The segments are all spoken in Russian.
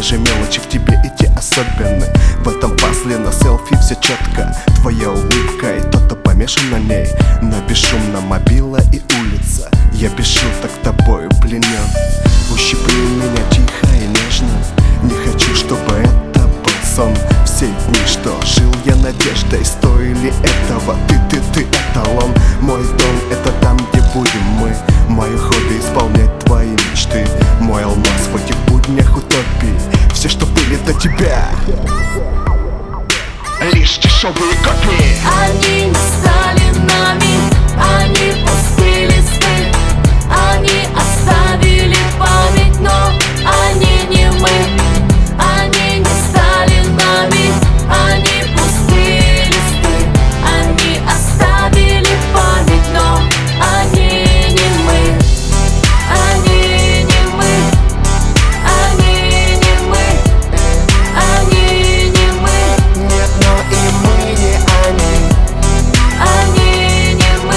Даже мелочи в тебе и те особенны. В этом пазле на селфи все четко. Твоя улыбка и тот-то помешан на ней. На бесшумном мобила и улица. Я без шуток тобою пленен. Ущипни меня тихо и нежно. Не хочу, чтобы это был сон. Все дни, что жил я надеждой, стоили этого. Ты эталон. Мой дом — это там, где будем мы. Мои ходы исполнять твои мечты. Мой алмаз в этих буднях утопии. Все, что были до тебя, лишь дешевые копии. Они не стали нами, они пустые листы. Они оставили память, но они не мы. Они не стали нами, они пустые листы. Они оставили память, но они не мы. Они не мы. Они не мы. Они не мы. Нет, но и мы не они. Они не мы.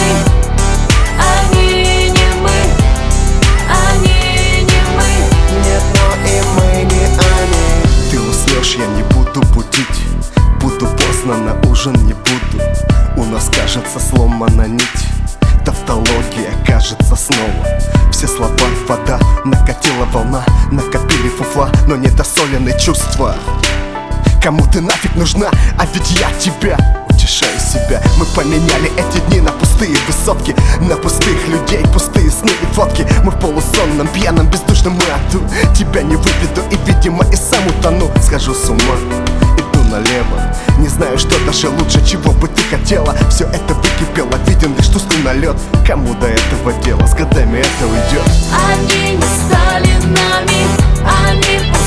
Они не мы. Они не мы. Нет, но и мы не они. Ты уснешь, я не буду будить. Буду поздно, на ужин не буду. У нас, кажется, сломана нить. Тавтология, кажется, снова. Все слова вода, накатила волна. Накопили фуфла, но недосолены чувства. Кому ты нафиг нужна, а ведь я тебя утешаю себя. Мы поменяли эти дни на пустые высотки, на пустых людей, пустые сны и фотки. Мы в полусонном, пьяном, бездушном аду. Тебя не выведу и, видимо, и сам утону. Схожу с ума, иду налево. Не знаю, что даже лучше, чего бы ты хотела. Все это выкипело, виден лишь тусклый налет. Кому до этого дела, с годами это уйдет. Они не стали нами, они